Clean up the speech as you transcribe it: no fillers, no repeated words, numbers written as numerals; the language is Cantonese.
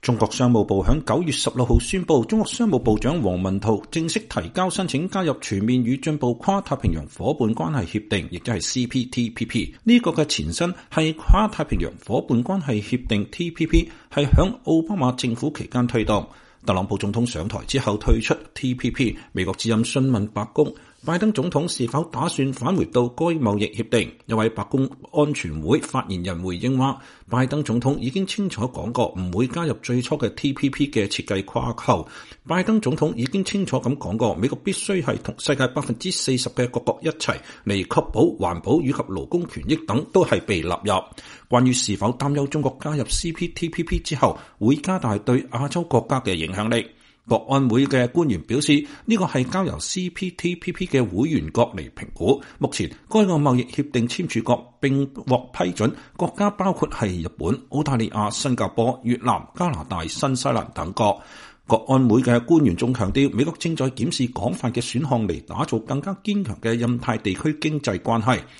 中國商務部喺9月16號宣布，中國商務部長王文濤正式提交申請加入全面與進步跨太平洋夥伴關係協定，亦即係 CPTPP。呢個嘅前身係跨太平洋夥伴關係協定 TPP， 係響奧巴馬政府期間推動。特朗普總統上台之後退出 TPP。美國之音詢問白宮，拜登總統是否打算返回到該貿易協定？一位白宮安全會發言人回應話，拜登總統已經清楚講過唔會加入最初嘅 TPP 嘅設計框架。拜登總統已經清楚咁講過，美國必須係同世界40%嘅各國一齊嚟確保環保以及勞工權益等都係被納入。關於是否擔憂中國加入 CPTPP 之後會加大對亞洲國家嘅影響力，國安會嘅官員表示，呢個係交由 CPTPP 嘅會員國嚟評估。目前該個貿易協定簽署國並獲批准國家包括係日本、澳大利亞、新加坡、越南、加拿大、新西蘭等國。國安會嘅官員仲強調，美國正在檢視廣泛嘅選項嚟打造更加堅強嘅印太地區經濟關係。